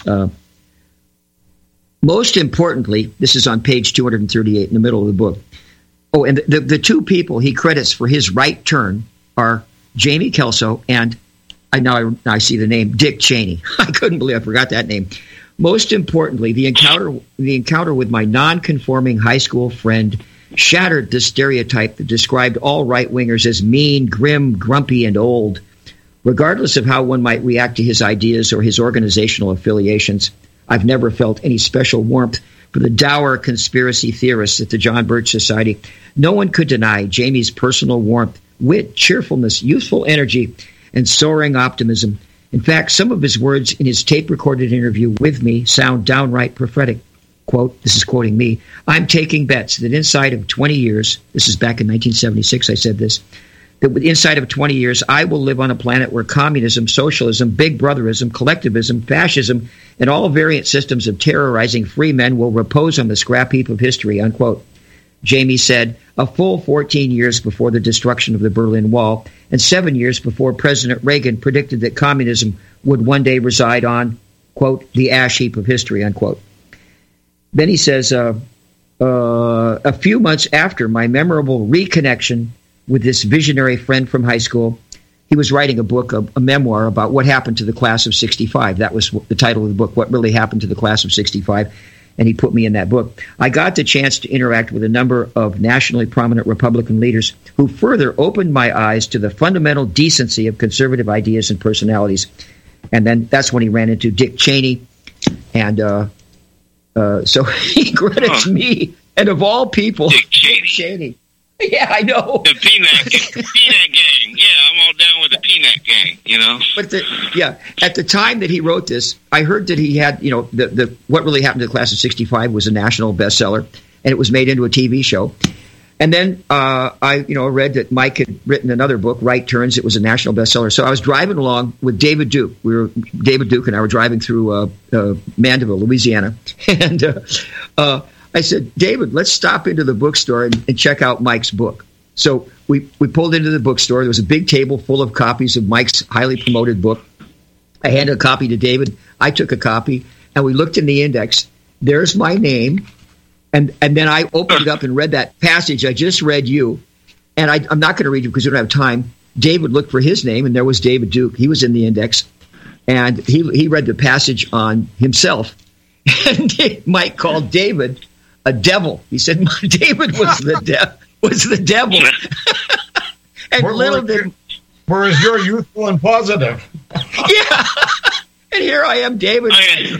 most importantly, this is on page 238 in the middle of the book. Oh, and the two people he credits for his right turn are Jamie Kelso and I see the name Dick Cheney. I couldn't believe I forgot that name. Most importantly, the encounter with my non-conforming high school friend shattered the stereotype that described all right-wingers as mean, grim, grumpy, and old. Regardless of how one might react to his ideas or his organizational affiliations, I've never felt any special warmth for the dour conspiracy theorists at the John Birch Society. No one could deny Jamie's personal warmth, wit, cheerfulness, youthful energy, and soaring optimism. In fact, some of his words in his tape-recorded interview with me sound downright prophetic. Quote, this is quoting me, I'm taking bets that inside of 20 years, this is back in 1976 I said this, that inside of 20 years, I will live on a planet where communism, socialism, big brotherism, collectivism, fascism, and all variant systems of terrorizing free men will repose on the scrap heap of history, unquote. Jamie said, a full 14 years before the destruction of the Berlin Wall and 7 years before President Reagan predicted that communism would one day reside on, quote, the ash heap of history, unquote. Then he says, a few months after my memorable reconnection with this visionary friend from high school, he was writing a book, a memoir about what happened to the class of 65. That was the title of the book, What Really Happened to the Class of 65. And he put me in that book. I got the chance to interact with a number of nationally prominent Republican leaders who further opened my eyes to the fundamental decency of conservative ideas and personalities. And then that's when he ran into Dick Cheney. And so he credits me, and of all people, Dick Cheney. Yeah, I know. The Peanut Gang. Yeah, I'm all down with the Peanut Gang, you know. But at the time that he wrote this, I heard that he had, the What Really Happened to the Class of 65 was a national bestseller, and it was made into a TV show. And then I read that Mike had written another book, Right Turns. It was a national bestseller. So I was driving along with David Duke. David Duke and I were driving through Mandeville, Louisiana, and I said, David, let's stop into the bookstore and check out Mike's book. So we pulled into the bookstore. There was a big table full of copies of Mike's highly promoted book. I handed a copy to David. I took a copy, and we looked in the index. There's my name. And then I opened it up and read that passage I just read you. And I'm not going to read it because we don't have time. David looked for his name, and there was David Duke. He was in the index. And he read the passage on himself. And Mike called David a devil. He said David was the devil. And whereas you're youthful and positive. Yeah. And here I am, David.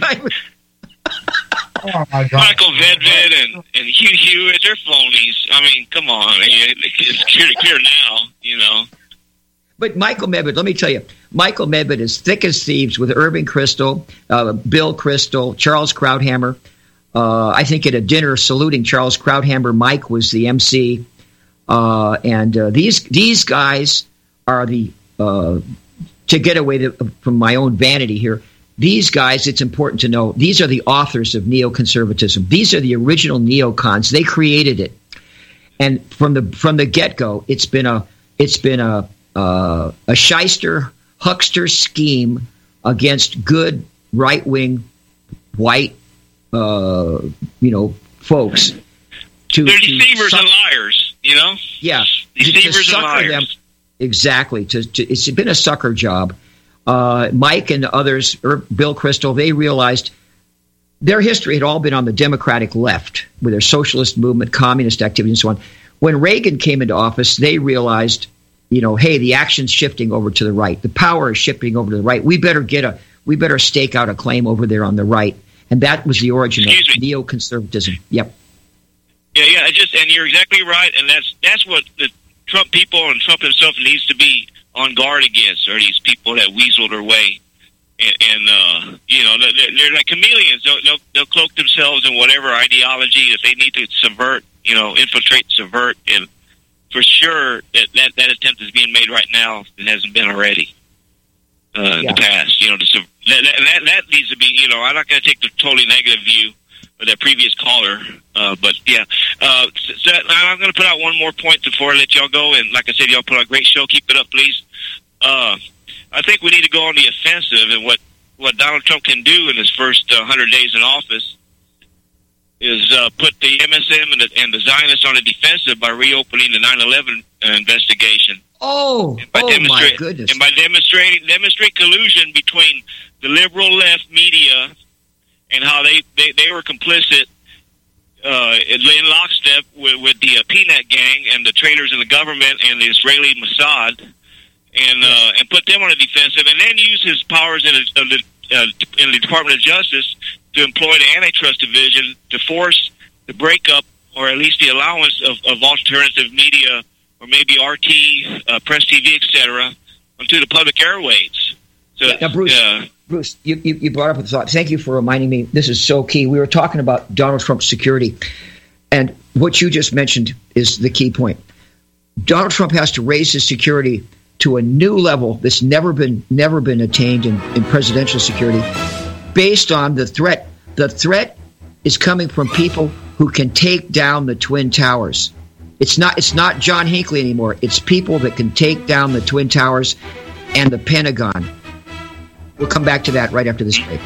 Oh my God. Michael Vedved and Hugh Hewitt, they're phonies. I mean, come on. It's clear now, you know. But Michael Medved, let me tell you, Michael Medved is thick as thieves with Irving Kristol, Bill Kristol, Charles Krauthammer. I think at a dinner saluting Charles Krauthammer, Mike was the MC. And these guys are to get away from my own vanity here, these guys, it's important to know, these are the authors of neoconservatism. These are the original neocons. They created it. And from the get-go, it's been a shyster, huckster scheme against good right-wing white folks. They're deceivers and liars, you know? Yeah. Deceivers and liars. Them. Exactly. It's been a sucker job. Mike and others, Bill Kristol, they realized their history had all been on the Democratic left with their socialist movement, communist activity, and so on. When Reagan came into office, they realized, hey, the action's shifting over to the right. The power is shifting over to the right. We better stake out a claim over there on the right. And that was the origin of neoconservatism. Yep. Yeah, and you're exactly right. And that's what the Trump people and Trump himself needs to be on guard against, are these people that weasel their way. And they're like chameleons. They'll cloak themselves in whatever ideology that they need to subvert, infiltrate, subvert. And for sure that attempt is being made right now. It hasn't been already in the past. That needs to be, I'm not going to take the totally negative view of that previous caller. But yeah, so I'm going to put out one more point before I let y'all go. And like I said, y'all put out a great show. Keep it up, please. I think we need to go on the offensive, and what Donald Trump can do in his first 100 days in office is put the MSM and the Zionists on the defensive by reopening the 9/11 investigation. My goodness! And by demonstrate collusion between the liberal left media and how they were complicit in lockstep with the Peanut gang and the traitors in the government and the Israeli Mossad, and put them on the defensive, and then use his powers in the Department of Justice to employ the Antitrust Division to force the breakup, or at least the allowance of alternative media, or maybe RT, Press TV, etc., onto the public airwaves. So, now, Bruce, you brought up a thought. Thank you for reminding me. This is so key. We were talking about Donald Trump's security, and what you just mentioned is the key point. Donald Trump has to raise his security to a new level that's never been attained in presidential security, based on the threat. The threat is coming from people who can take down the Twin Towers. It's not John Hinckley anymore. It's people that can take down the Twin Towers and the Pentagon. We'll come back to that right after this break.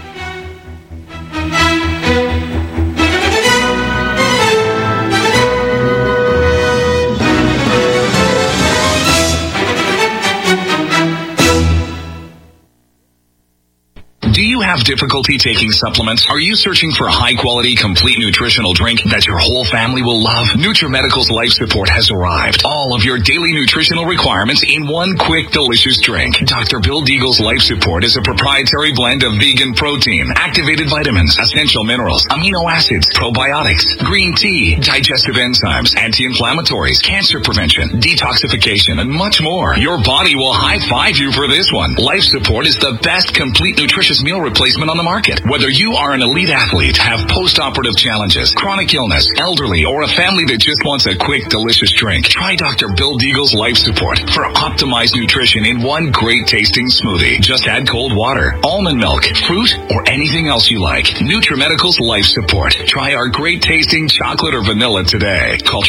Do you have difficulty taking supplements? Are you searching for a high-quality, complete nutritional drink that your whole family will love? NutriMedical's Life Support has arrived. All of your daily nutritional requirements in one quick, delicious drink. Dr. Bill Deagle's Life Support is a proprietary blend of vegan protein, activated vitamins, essential minerals, amino acids, probiotics, green tea, digestive enzymes, anti-inflammatories, cancer prevention, detoxification, and much more. Your body will high-five you for this one. Life Support is the best complete nutritious meal replacement on the market. Whether you are an elite athlete, have post-operative challenges, chronic illness, elderly, or a family that just wants a quick, delicious drink, try Dr. Bill Deagle's Life Support for optimized nutrition in one great-tasting smoothie. Just add cold water, almond milk, fruit, or anything else you like. NutriMedical's Life Support. Try our great-tasting chocolate or vanilla today. Call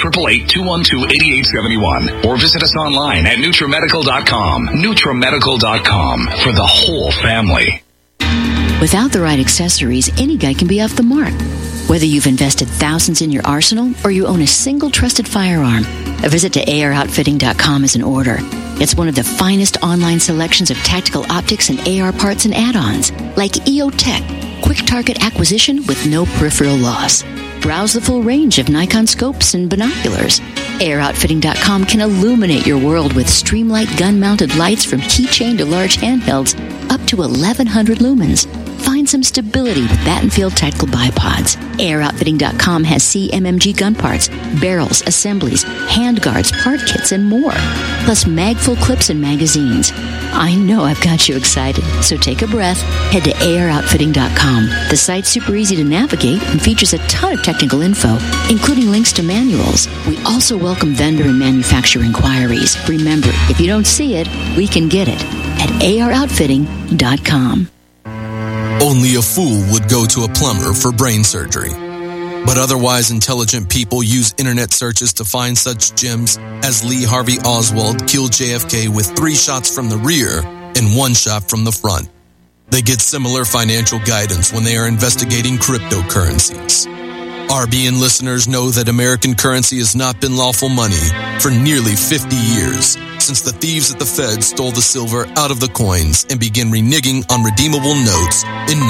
888-212-8871 or visit us online at NutriMedical.com. NutriMedical.com for the whole family. Without the right accessories, any guy can be off the mark. Whether you've invested thousands in your arsenal or you own a single trusted firearm, a visit to AROutfitting.com is in order. It's one of the finest online selections of tactical optics and AR parts and add-ons, like EOTech, quick target acquisition with no peripheral loss. Browse the full range of Nikon scopes and binoculars. AROutfitting.com can illuminate your world with Streamlight gun-mounted lights from keychain to large handhelds, up to 1,100 lumens. Find some stability with Battenfield tactical bipods. AirOutfitting.com has CMMG gun parts, barrels, assemblies, handguards, part kits, and more. Plus mag-full clips and magazines. I know I've got you excited, so take a breath. Head to AirOutfitting.com. The site's super easy to navigate and features a ton of technical info, including links to manuals. We also welcome vendor and manufacturer inquiries. Remember, if you don't see it, we can get it at AROutfitting.com. Only a fool would go to a plumber for brain surgery. But otherwise intelligent people use internet searches to find such gems as Lee Harvey Oswald killed JFK with 3 shots from the rear and 1 shot from the front. They get similar financial guidance when they are investigating cryptocurrencies. RBN listeners know that American currency has not been lawful money for nearly 50 years, since the thieves at the Fed stole the silver out of the coins and began reneging on redeemable notes in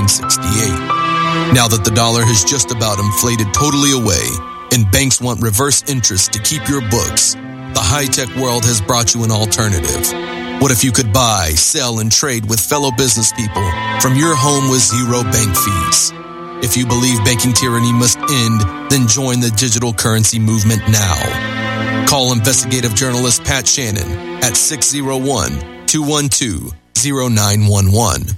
1968. Now that the dollar has just about inflated totally away and banks want reverse interest to keep your books, the high-tech world has brought you an alternative. What if you could buy, sell, and trade with fellow business people from your home with zero bank fees? If you believe banking tyranny must end, then join the digital currency movement now. Call investigative journalist Pat Shannon at 601-212-0911.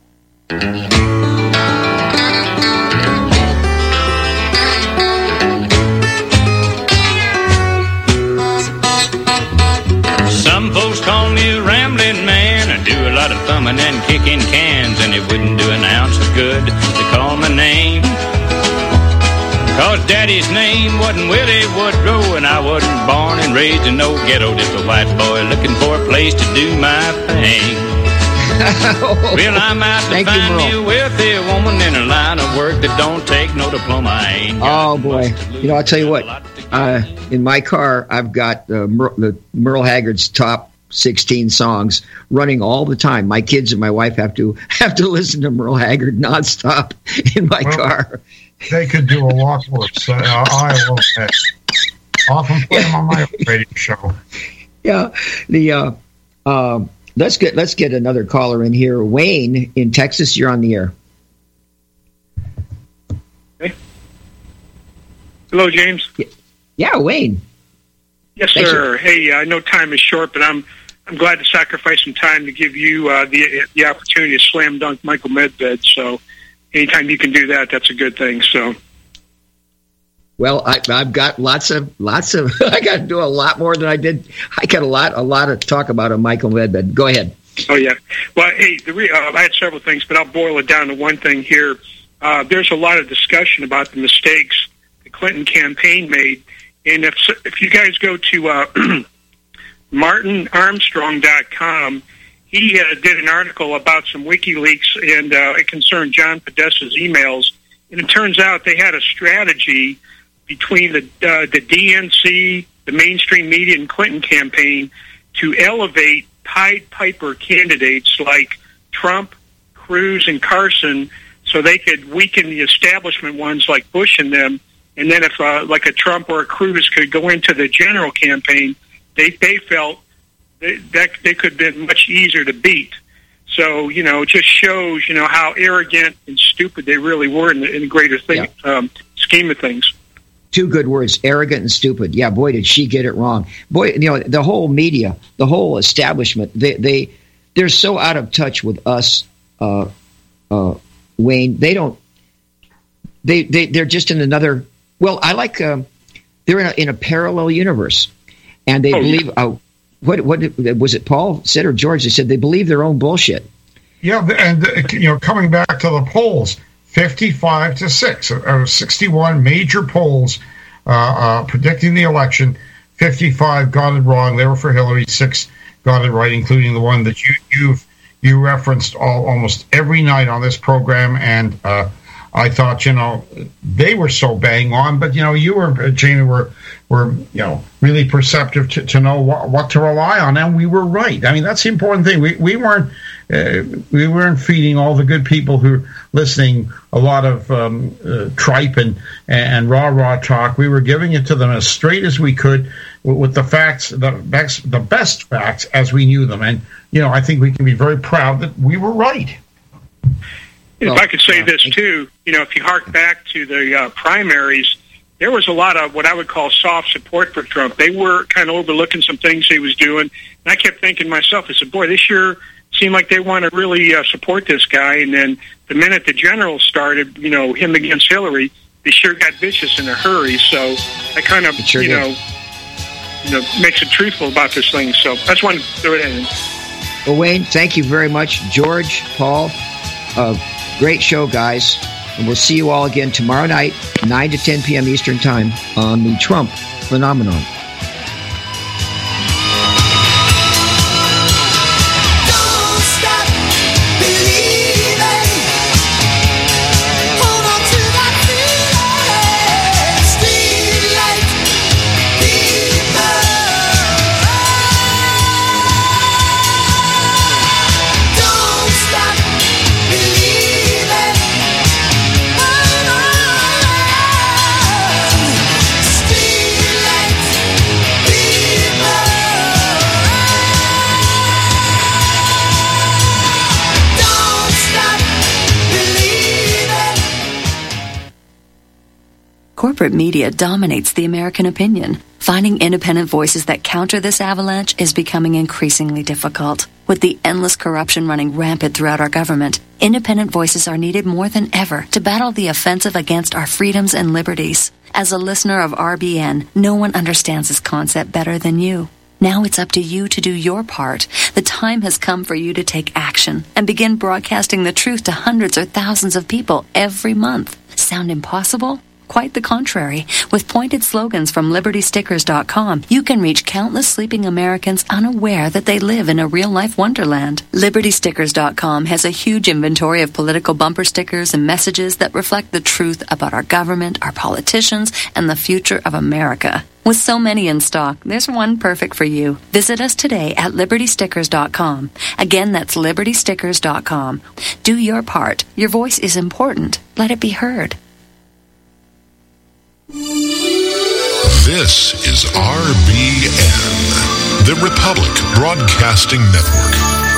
Some folks call me a rambling man. I do a lot of thumbing and kicking cans, and it wouldn't do an ounce of good to call my name. Cause Daddy's name wasn't Willie Woodrow, and I wasn't born and raised in no ghetto, just a white boy looking for a place to do my thing. Well, I'm out to find me a wealthy woman in a line of work that don't take no diploma. I ain't oh, boy. You know, I'll tell you what. In my car, I've got the Merle Haggard's top 16 songs running all the time. My kids and my wife have to listen to Merle Haggard nonstop in my car. They could do a lot worse. I won't say. Often play them on my radio show. Yeah. Let's get another caller in here. Wayne in Texas, you're on the air. Hey. Hello, James. Yeah, Wayne. Yes, sir. Hey, I know time is short, but I'm glad to sacrifice some time to give you the opportunity to slam dunk Michael Medved. So anytime you can do that, that's a good thing. So. Well, I've got lots of. I got to do a lot more than I did. I got a lot to talk about on Michael Medved. Go ahead. Oh yeah. Well, hey, I had several things, but I'll boil it down to one thing here. There's a lot of discussion about the mistakes the Clinton campaign made, and if you guys go to MartinArmstrong.com, he did an article about some WikiLeaks, and it concerned John Podesta's emails, and it turns out they had a strategy between the DNC, the mainstream media, and Clinton campaign to elevate Pied Piper candidates like Trump, Cruz, and Carson so they could weaken the establishment ones like Bush and them. And then if like a Trump or a Cruz could go into the general campaign, they felt that they could have been much easier to beat. So, it just shows, how arrogant and stupid they really were in the greater scheme of things. Two good words, arrogant and stupid. Yeah, boy, did she get it wrong. Boy, the whole media, the whole establishment, they're so out of touch with us, Wayne. They're just in another. Well, I like they're in a parallel universe, and they believe. What was it? Paul said or George? They said they believe their own bullshit. Yeah, and coming back to the polls. 55-6, 61 major polls predicting the election. 55 got it wrong. They were for Hillary. 6 got it right, including the one that you referenced almost every night on this program. And I thought, they were so bang on. But you were, Jamie, were really perceptive to know what to rely on, and we were right. I mean, that's the important thing. We weren't feeding all the good people who are listening a lot of tripe and rah talk. We were giving it to them as straight as we could with the facts, the best facts as we knew them. And I think we can be very proud that we were right. If I could say this too, if you hark back to the primaries, there was a lot of what I would call soft support for Trump. They were kind of overlooking some things he was doing, and I kept thinking to myself, I said, boy, they sure seem like they want to really support this guy. And then the minute the general started, him against Hillary, they sure got vicious in a hurry. So that kind of, makes it truthful about this thing. So that's one to throw it in. Well, Wayne, thank you very much. George, Paul, great show, guys. And we'll see you all again tomorrow night, 9 to 10 p.m. Eastern Time on the Trump Phenomenon. Corporate media dominates the American opinion. Finding independent voices that counter this avalanche is becoming increasingly difficult. With the endless corruption running rampant throughout our government, independent voices are needed more than ever to battle the offensive against our freedoms and liberties. As a listener of RBN, no one understands this concept better than you. Now it's up to you to do your part. The time has come for you to take action and begin broadcasting the truth to hundreds or thousands of people every month. Sound impossible? Quite the contrary. With pointed slogans from LibertyStickers.com, you can reach countless sleeping Americans unaware that they live in a real-life wonderland. LibertyStickers.com has a huge inventory of political bumper stickers and messages that reflect the truth about our government, our politicians, and the future of America. With so many in stock, there's one perfect for you. Visit us today at LibertyStickers.com. Again, that's LibertyStickers.com. Do your part. Your voice is important. Let it be heard. This is RBN, the Republic Broadcasting Network.